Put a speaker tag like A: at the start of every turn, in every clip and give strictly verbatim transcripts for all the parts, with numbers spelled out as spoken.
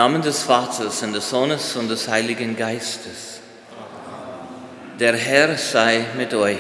A: Namen des Vaters und des Sohnes und des Heiligen Geistes. Der Herr sei mit euch.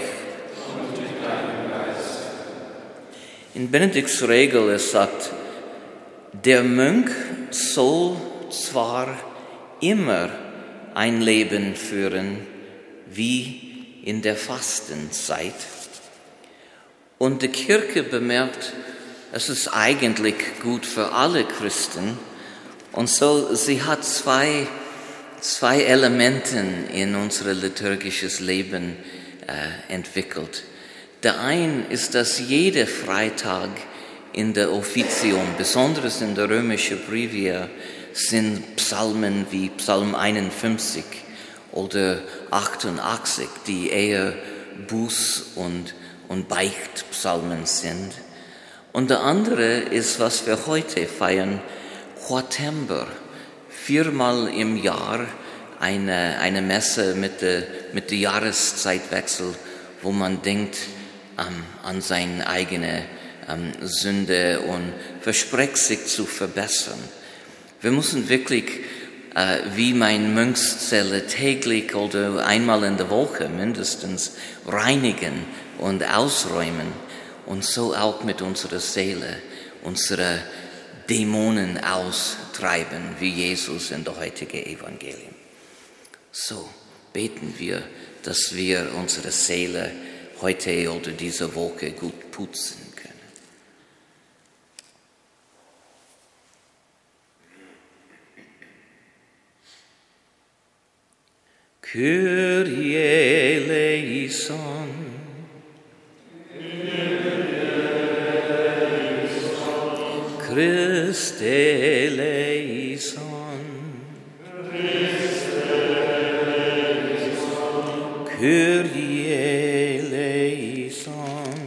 A: In Benedikts Regel es sagt, der Mönch soll zwar immer ein Leben führen wie in der Fastenzeit. Und die Kirche bemerkt, es ist eigentlich gut für alle Christen. Und so, sie hat zwei, zwei Elemente in unser liturgisches Leben äh, entwickelt. Der eine ist, dass jeder Freitag in der Offizium, besonders in der römischen Brevia, sind Psalmen wie Psalm einundfünfzig oder achtundachtzig, die eher Buß- und, und Beichtpsalmen sind. Und der andere ist, was wir heute feiern, Quatember, viermal im Jahr eine, eine Messe mit der, mit der Jahreszeitwechsel, wo man denkt ähm, an seine eigene ähm, Sünde und verspricht sich zu verbessern. Wir müssen wirklich, äh, wie mein Mönchszelle, täglich oder einmal in der Woche mindestens reinigen und ausräumen und so auch mit unserer Seele, unsere Dämonen austreiben, wie Jesus in der heutigen Evangelium. So beten wir, dass wir unsere Seele heute oder diese Woche gut putzen können. Kyrie eleison. Christe eleison. Kyrie eleison.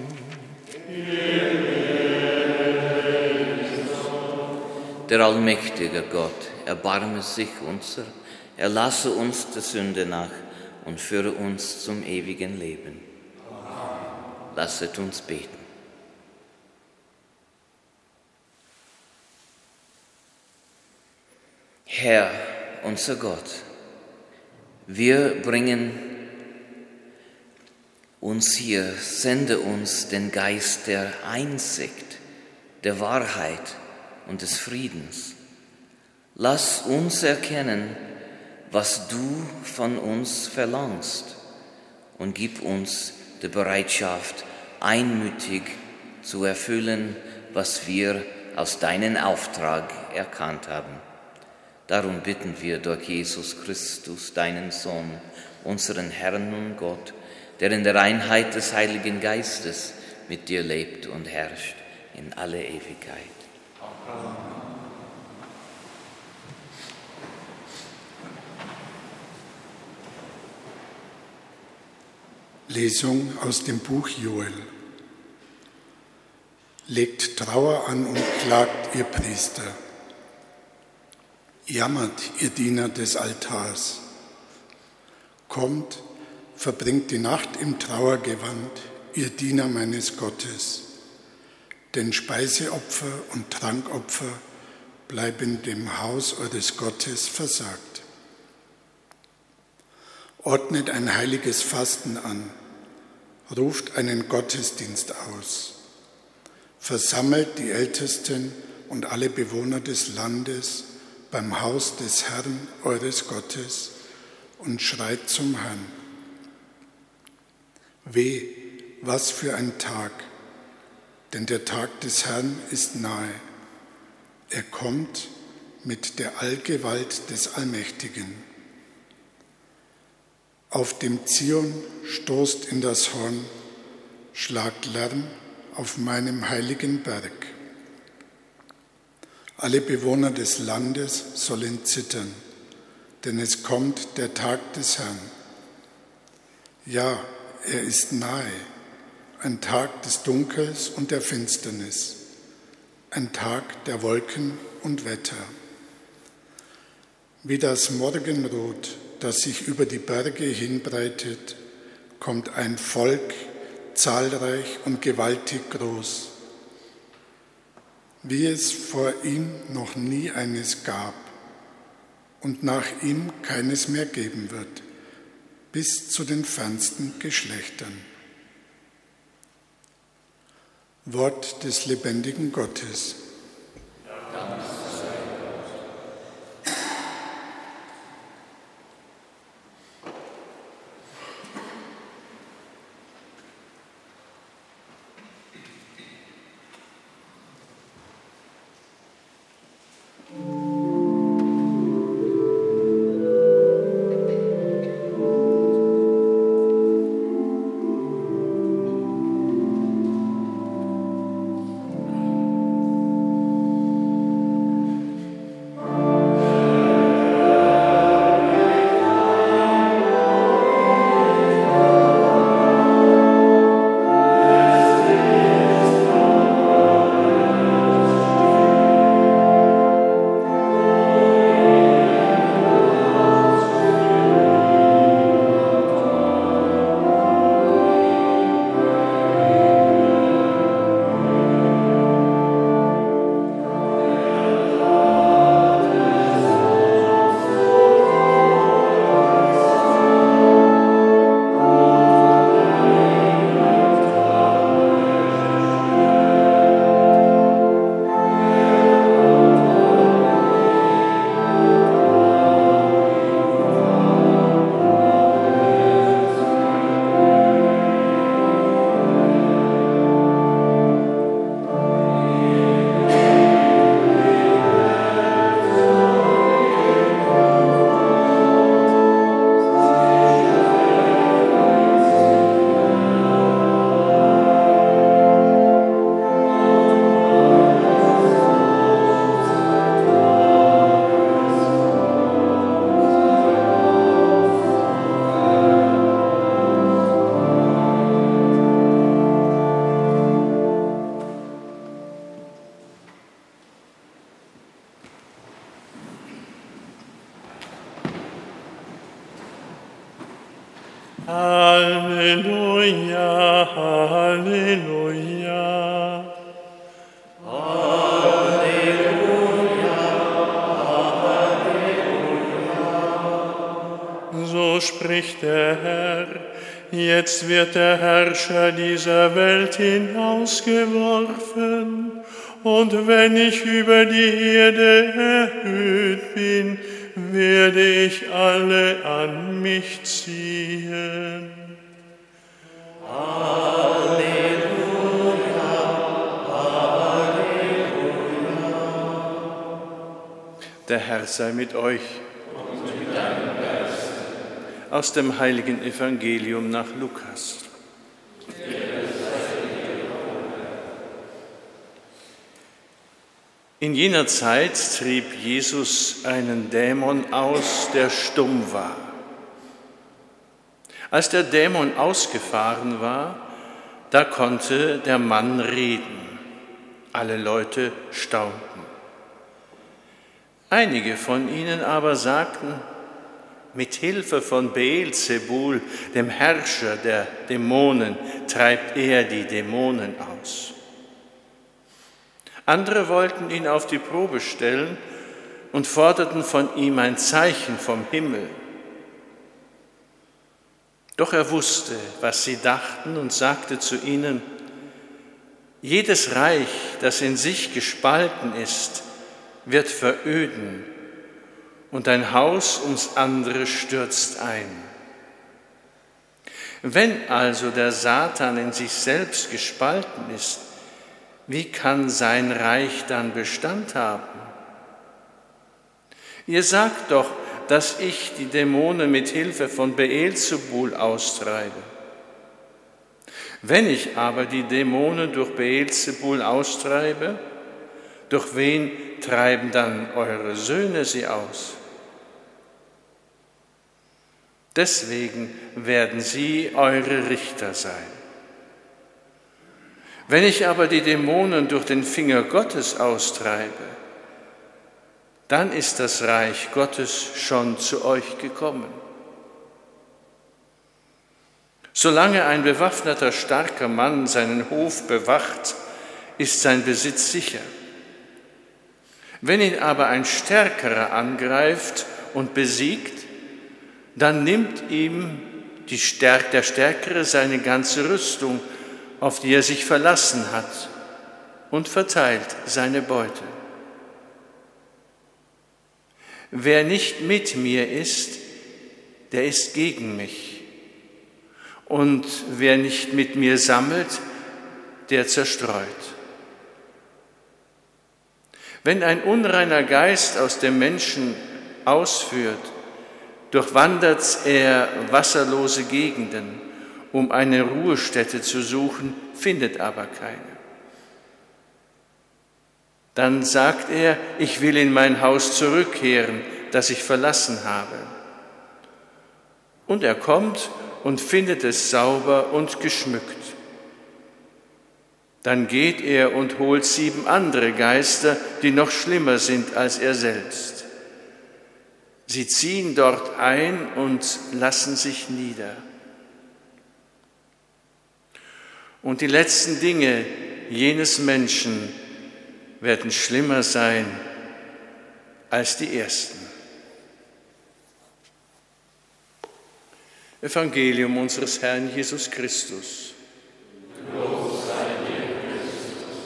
A: Der allmächtige Gott, erbarme sich unser, erlasse uns der Sünde nach und führe uns zum ewigen Leben. Lasset uns beten. Herr, unser Gott, wir bringen uns hier, sende uns den Geist der Einsicht, der Wahrheit und des Friedens. Lass uns erkennen, was du von uns verlangst und gib uns die Bereitschaft, einmütig zu erfüllen, was wir aus deinem Auftrag erkannt haben. Darum bitten wir durch Jesus Christus, deinen Sohn, unseren Herrn und Gott, der in der Einheit des Heiligen Geistes mit dir lebt und herrscht in alle Ewigkeit. Amen.
B: Lesung aus dem Buch Joel. Legt Trauer an und klagt, ihr Priester. Jammert, ihr Diener des Altars. Kommt, verbringt die Nacht im Trauergewand, ihr Diener meines Gottes. Denn Speiseopfer und Trankopfer bleiben dem Haus eures Gottes versagt. Ordnet ein heiliges Fasten an, ruft einen Gottesdienst aus. Versammelt die Ältesten und alle Bewohner des Landes beim Haus des Herrn, eures Gottes, und schreit zum Herrn. Weh, was für ein Tag, denn der Tag des Herrn ist nahe. Er kommt mit der Allgewalt des Allmächtigen. Auf dem Zion stoßt in das Horn, schlagt Lärm auf meinem heiligen Berg. Alle Bewohner des Landes sollen zittern, denn es kommt der Tag des Herrn. Ja, er ist nahe, ein Tag des Dunkels und der Finsternis, ein Tag der Wolken und Wetter. Wie das Morgenrot, das sich über die Berge hinbreitet, kommt ein Volk, zahlreich und gewaltig groß, wie es vor ihm noch nie eines gab, und nach ihm keines mehr geben wird, bis zu den fernsten Geschlechtern. Wort des lebendigen Gottes. Dank sei Gott.
C: Halleluja, Halleluja.
D: Halleluja, Halleluja.
C: So spricht der Herr, jetzt wird der Herrscher dieser Welt hinausgeworfen, und wenn ich über die Erde erhöht bin, werde ich alle an mich ziehen.
D: Halleluja, Halleluja.
C: Der Herr sei mit euch.
D: Und mit deinem Geist.
C: Aus dem heiligen Evangelium nach Lukas. In jener Zeit trieb Jesus einen Dämon aus, der stumm war. Als der Dämon ausgefahren war, da konnte der Mann reden. Alle Leute staunten. Einige von ihnen aber sagten: Mit Hilfe von Beelzebul, dem Herrscher der Dämonen, treibt er die Dämonen aus. Andere wollten ihn auf die Probe stellen und forderten von ihm ein Zeichen vom Himmel. Doch er wusste, was sie dachten, und sagte zu ihnen: Jedes Reich, das in sich gespalten ist, wird veröden, und ein Haus ums andere stürzt ein. Wenn also der Satan in sich selbst gespalten ist, wie kann sein Reich dann Bestand haben? Ihr sagt doch, dass ich die Dämonen mit Hilfe von Beelzebul austreibe. Wenn ich aber die Dämonen durch Beelzebul austreibe, durch wen treiben dann eure Söhne sie aus? Deswegen werden sie eure Richter sein. Wenn ich aber die Dämonen durch den Finger Gottes austreibe, dann ist das Reich Gottes schon zu euch gekommen. Solange ein bewaffneter, starker Mann seinen Hof bewacht, ist sein Besitz sicher. Wenn ihn aber ein Stärkerer angreift und besiegt, dann nimmt ihm die Stärk, der Stärkere seine ganze Rüstung, auf die er sich verlassen hat, und verteilt seine Beute. Wer nicht mit mir ist, der ist gegen mich. Und wer nicht mit mir sammelt, der zerstreut. Wenn ein unreiner Geist aus dem Menschen ausführt, durchwandert er wasserlose Gegenden, um eine Ruhestätte zu suchen, findet aber keine. Dann sagt er, ich will in mein Haus zurückkehren, das ich verlassen habe. Und er kommt und findet es sauber und geschmückt. Dann geht er und holt sieben andere Geister, die noch schlimmer sind als er selbst. Sie ziehen dort ein und lassen sich nieder. Und die letzten Dinge jenes Menschen werden schlimmer sein als die ersten. Evangelium unseres Herrn Jesus Christus.
D: Lob sei dir, Christus.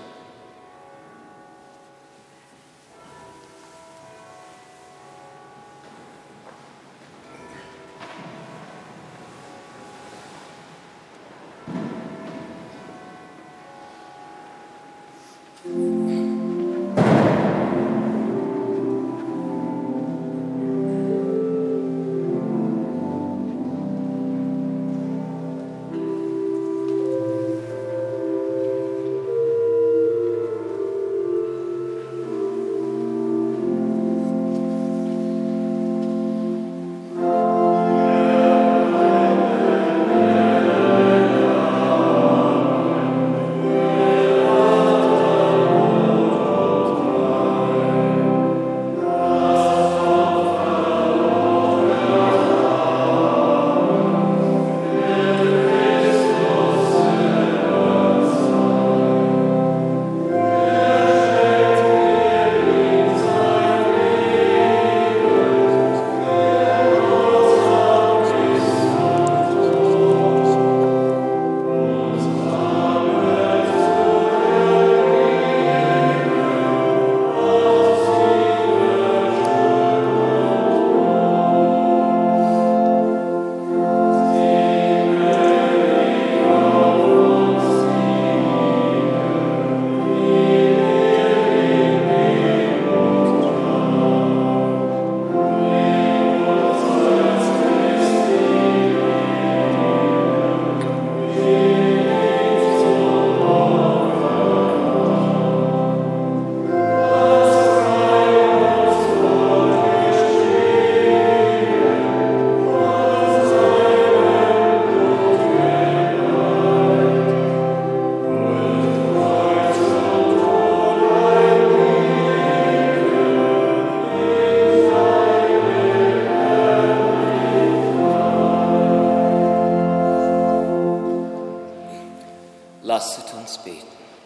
A: Lasset uns beten.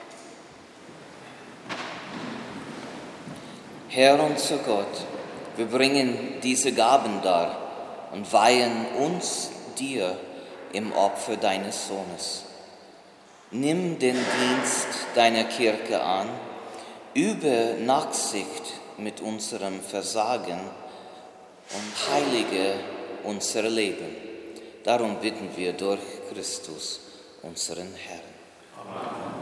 A: Herr unser Gott, wir bringen diese Gaben dar und weihen uns dir im Opfer deines Sohnes. Nimm den Dienst deiner Kirche an, übe Nachsicht mit unserem Versagen und heilige unser Leben. Darum bitten wir durch Christus, unseren Herrn. Amen.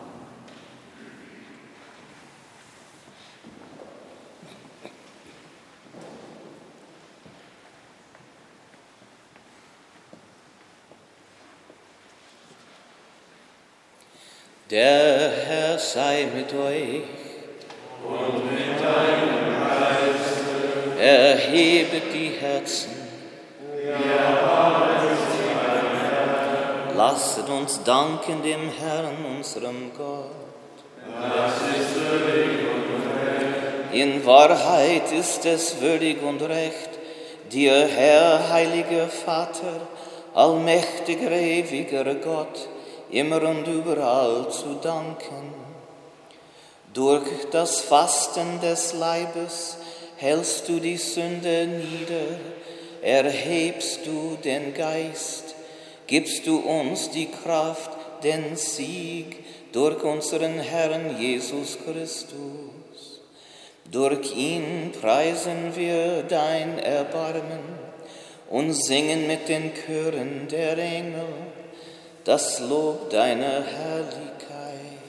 A: Der Herr sei mit euch.
D: Und mit deinem Geiste.
A: Erhebet die Herzen.
D: Wir haben sie beim Herrn.
A: Lasset uns danken dem Herrn, unserem Gott.
D: Das ist würdig und recht.
A: In Wahrheit ist es würdig und recht, dir, Herr, heiliger Vater, allmächtiger, ewiger Gott, immer und überall zu danken. Durch das Fasten des Leibes hältst du die Sünde nieder, erhebst du den Geist, gibst du uns die Kraft, den Sieg durch unseren Herrn Jesus Christus. Durch ihn preisen wir dein Erbarmen und singen mit den Chören der Engel das Lob deiner Herrlichkeit.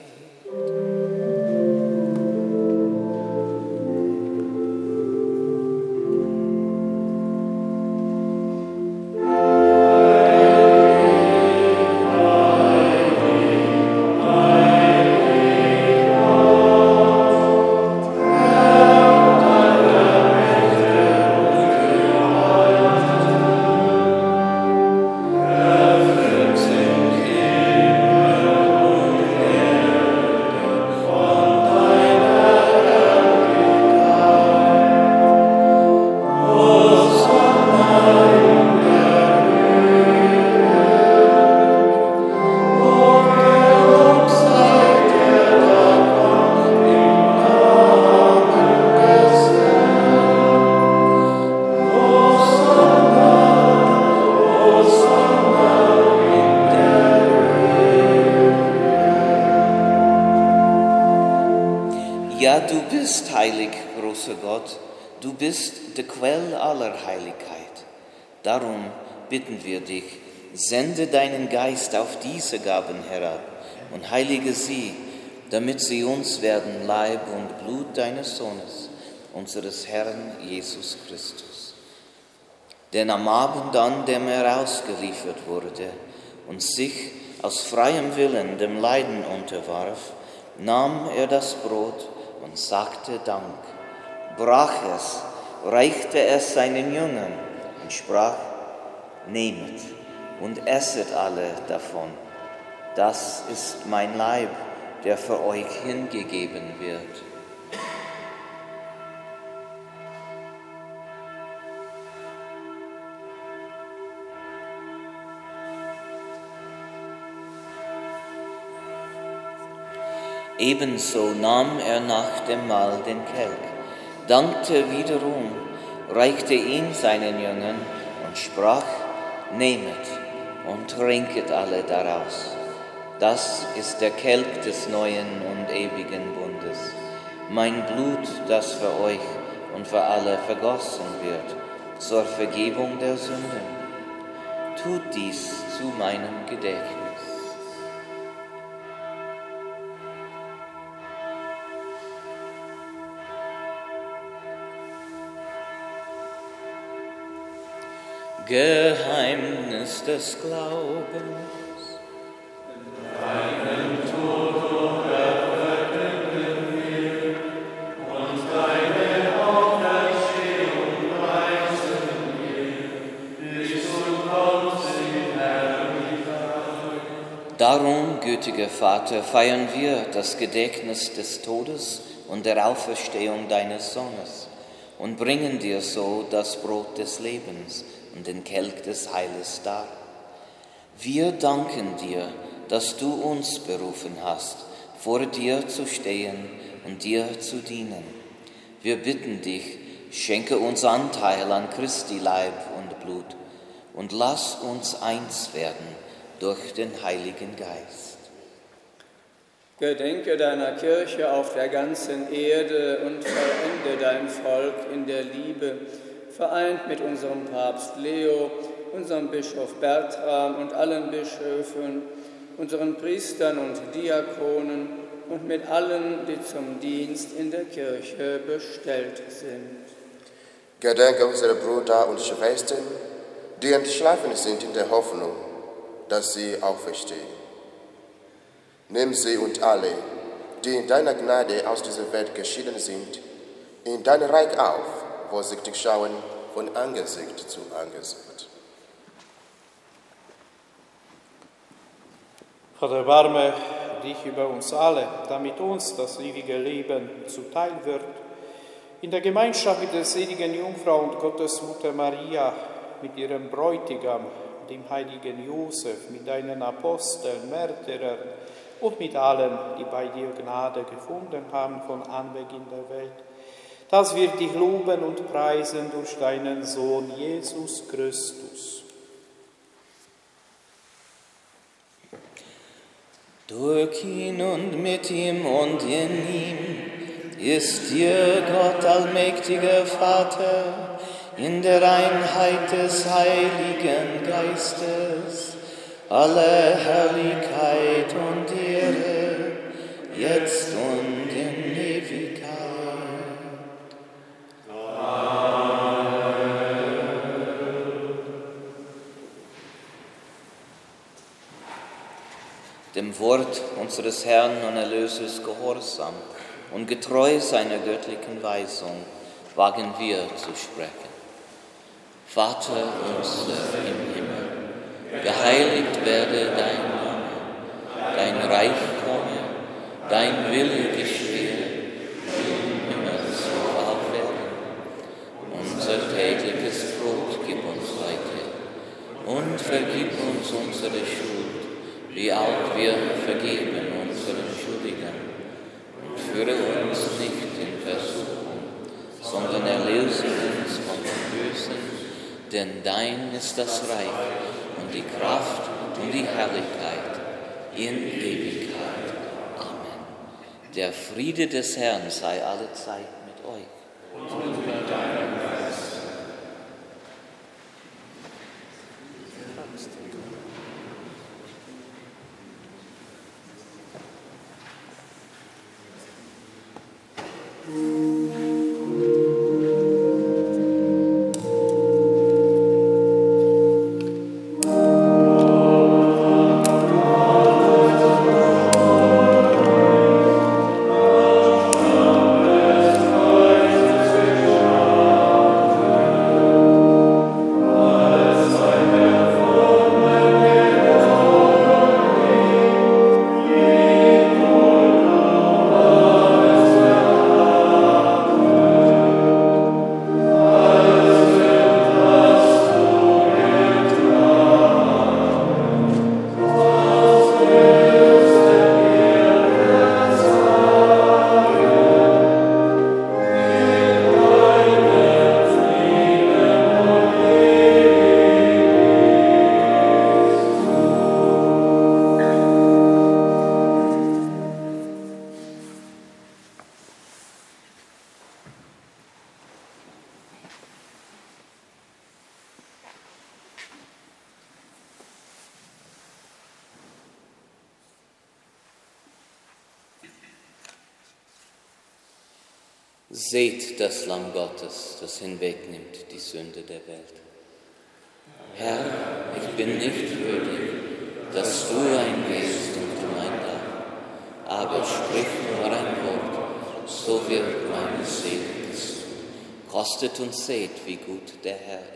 A: Du bist der Quell aller Heiligkeit. Darum bitten wir dich, sende deinen Geist auf diese Gaben herab und heilige sie, damit sie uns werden Leib und Blut deines Sohnes, unseres Herrn Jesus Christus. Denn am Abend, an dem er ausgeliefert wurde und sich aus freiem Willen dem Leiden unterwarf, nahm er das Brot und sagte Dank, brach es, reichte es seinen Jüngern und sprach, nehmet und esset alle davon. Das ist mein Leib, der für euch hingegeben wird. Ebenso nahm er nach dem Mahl den Kelch, dankte wiederum, reichte ihn seinen Jüngern und sprach, nehmet und trinket alle daraus. Das ist der Kelch des neuen und ewigen Bundes, mein Blut, das für euch und für alle vergossen wird, zur Vergebung der Sünden. Tut dies zu meinem Gedächtnis. Geheimnis des Glaubens.
D: Deinen Tod verkünden wir und deine Auferstehung preisen wir, bis du kommst in Herrlichkeit.
A: Darum, gütiger Vater, feiern wir das Gedächtnis des Todes und der Auferstehung deines Sohnes und bringen dir so das Brot des Lebens und den Kelch des Heiles dar. Wir danken dir, dass du uns berufen hast, vor dir zu stehen und dir zu dienen. Wir bitten dich, schenke uns Anteil an Christi Leib und Blut und lass uns eins werden durch den Heiligen Geist.
E: Gedenke deiner Kirche auf der ganzen Erde und vollende dein Volk in der Liebe, vereint mit unserem Papst Leo, unserem Bischof Bertram und allen Bischöfen, unseren Priestern und Diakonen und mit allen, die zum Dienst in der Kirche bestellt sind.
F: Gedenke unserer Brüder und Schwestern, die entschlafen sind in der Hoffnung, dass sie auferstehen. Nimm sie und alle, die in deiner Gnade aus dieser Welt geschieden sind, in dein Reich auf, wo sie dich schauen von Angesicht zu Angesicht.
G: Vater, erbarme dich über uns alle, damit uns das ewige Leben zuteil wird. In der Gemeinschaft mit der seligen Jungfrau und Gottesmutter Maria, mit ihrem Bräutigam, dem heiligen Josef, mit deinen Aposteln, Märtyrern und mit allen, die bei dir Gnade gefunden haben von Anbeginn der Welt, dass wir dich loben und preisen durch deinen Sohn Jesus Christus.
A: Durch ihn und mit ihm und in ihm ist dir, Gott allmächtiger Vater, in der Einheit des Heiligen Geistes, alle Herrlichkeit und Ehre, jetzt und in Ewigkeit. Dem Wort unseres Herrn und Erlösers gehorsam und getreu seiner göttlichen Weisung wagen wir zu sprechen. Vater unser im Himmel, geheiligt werde dein Name, dein Reich komme, dein Wille geschehe, wie im Himmel so auf Erden. Unser tägliches Brot gib uns heute und vergib uns unsere Schuld, wie auch wir vergeben unseren Schuldigern. Und führe uns nicht in Versuchung, sondern erlöse uns von dem Bösen, denn dein ist das Reich und die Kraft und die Herrlichkeit in Ewigkeit. Amen. Der Friede des Herrn sei allezeit mit euch. Und mit deinem Geist. Seht das Lamm Gottes, das hinwegnimmt die Sünde der Welt. Herr, ich bin nicht würdig, dass du eingehst unter mein Dach, aber sprich nur ein Wort, so wird meine Seele gesund. Kostet und seht, wie gut der Herr ist.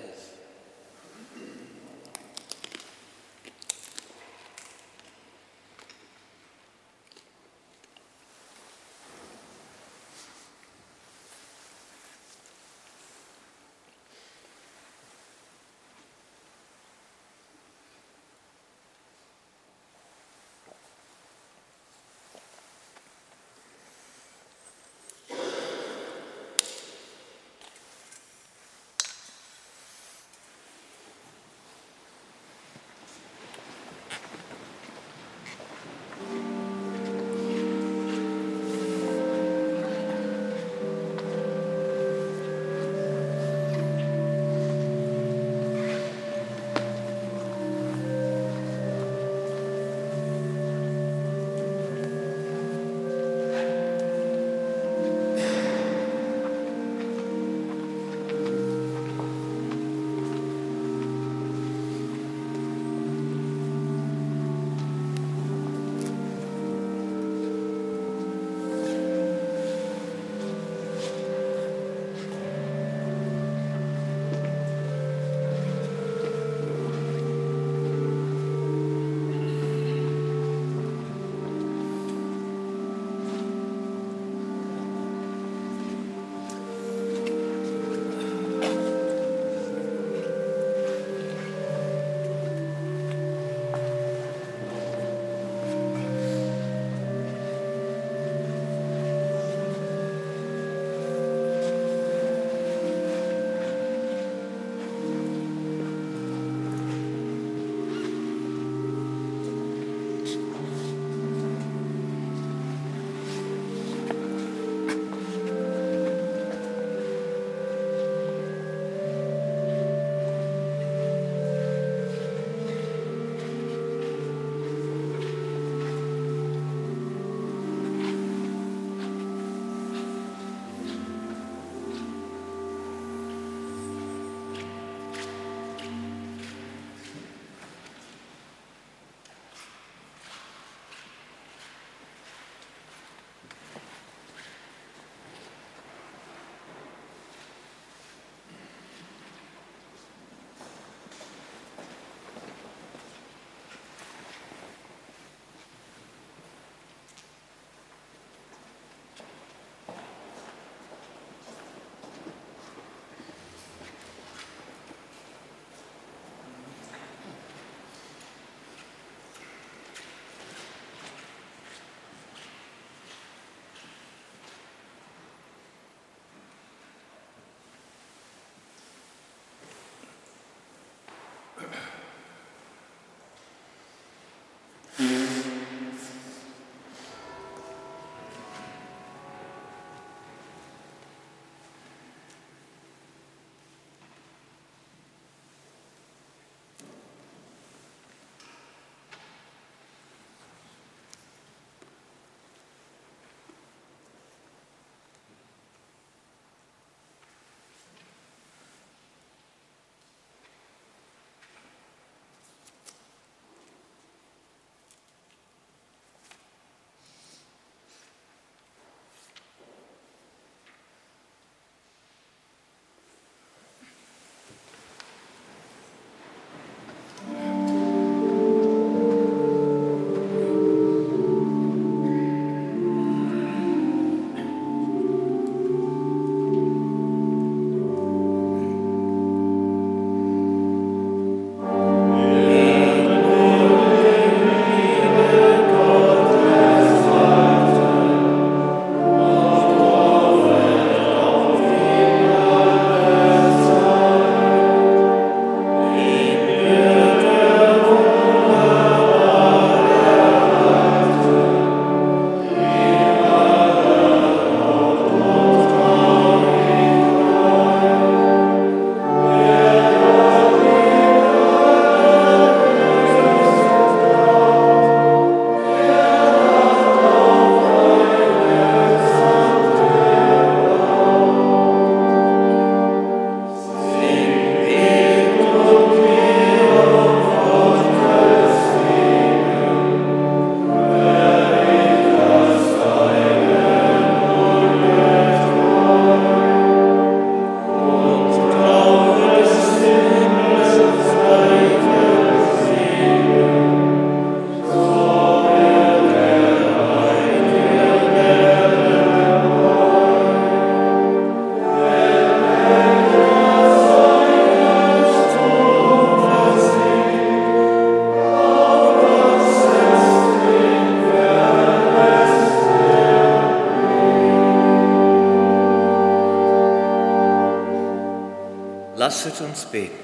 A: Lasset uns beten.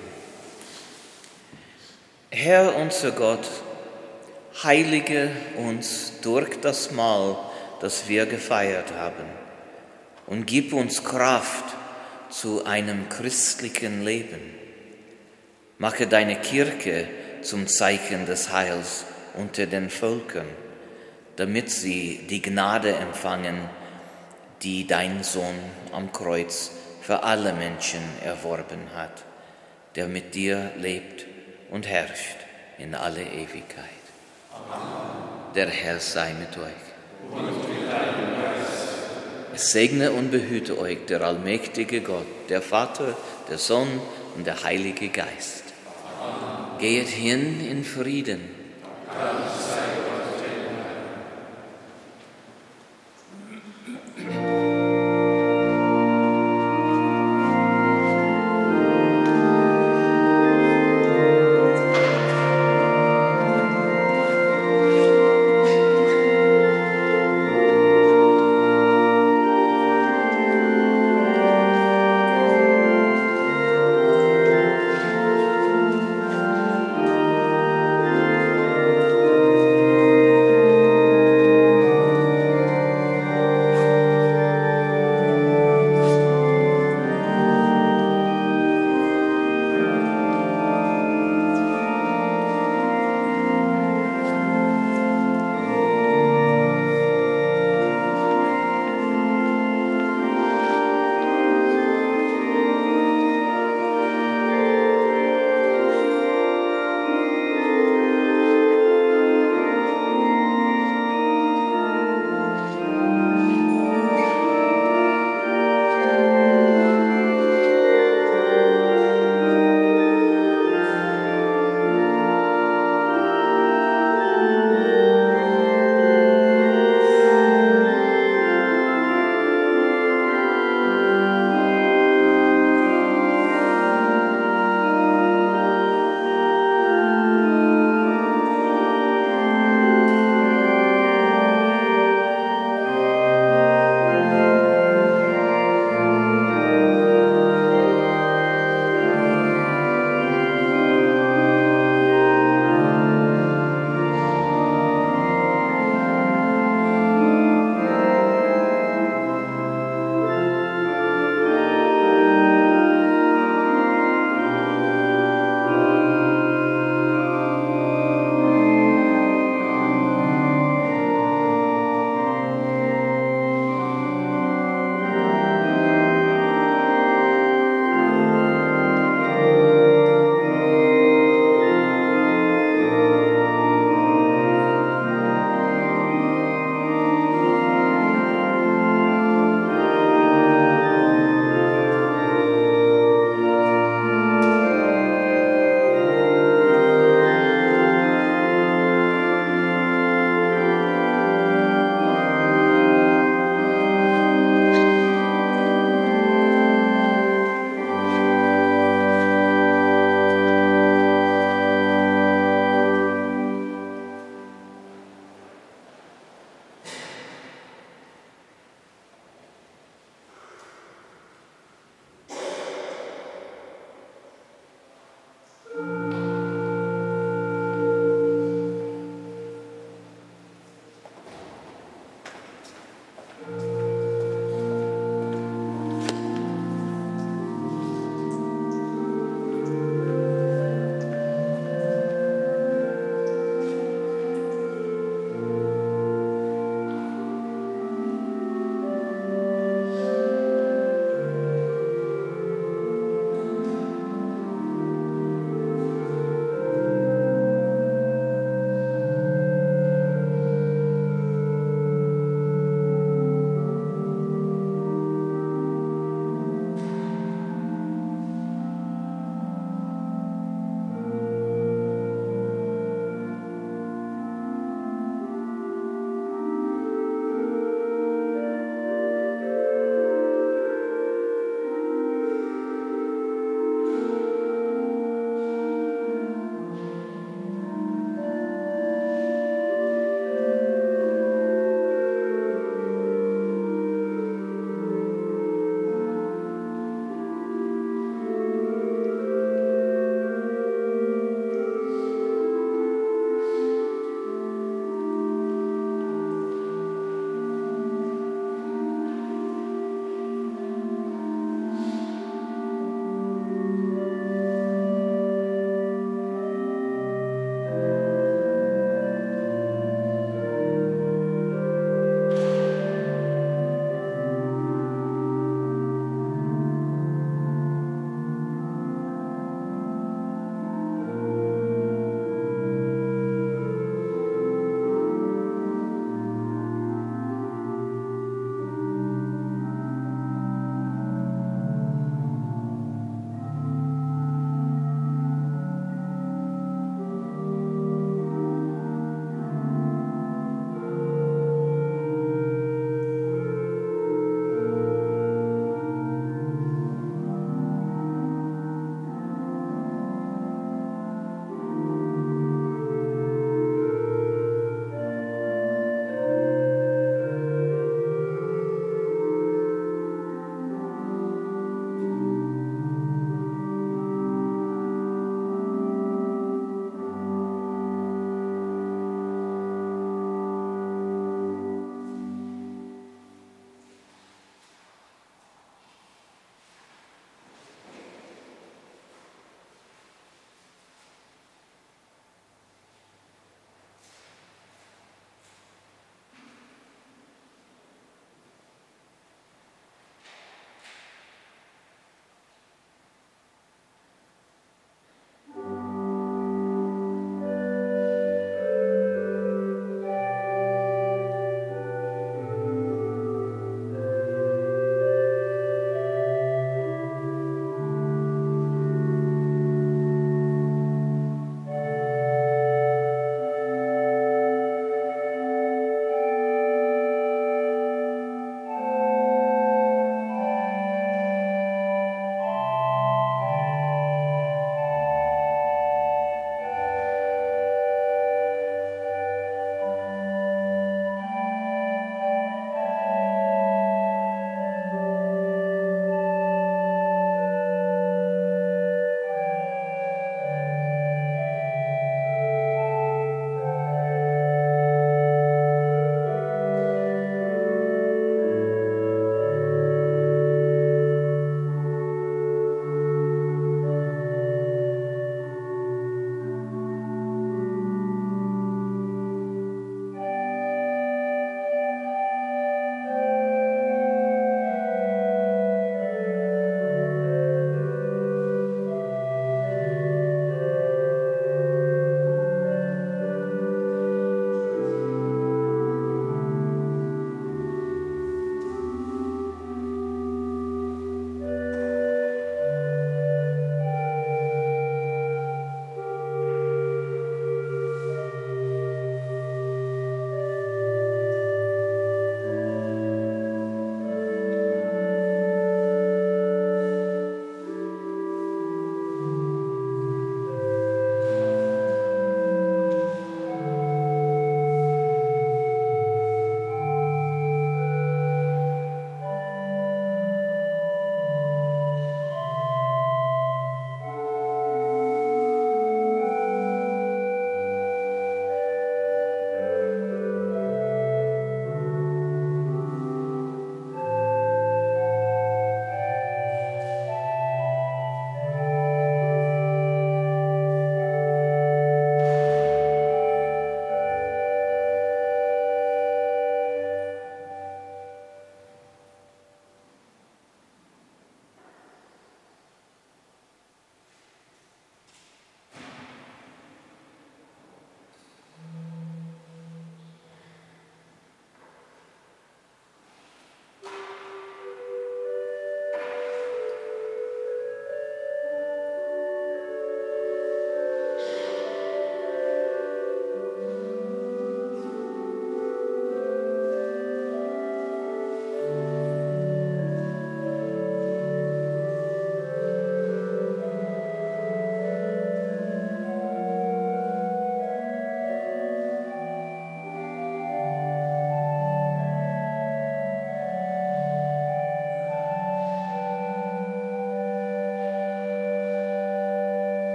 A: Herr unser Gott, heilige uns durch das Mahl, das wir gefeiert haben, und gib uns Kraft zu einem christlichen Leben. Mache deine Kirche zum Zeichen des Heils unter den Völkern, damit sie die Gnade empfangen, die dein Sohn am Kreuz für alle Menschen erworben hat, der mit dir lebt und herrscht in alle Ewigkeit. Amen. Der Herr sei mit euch. Und mit deinem Geist. Es segne und behüte euch der allmächtige Gott, der Vater, der Sohn und der Heilige Geist. Amen. Geht hin in Frieden. Amen.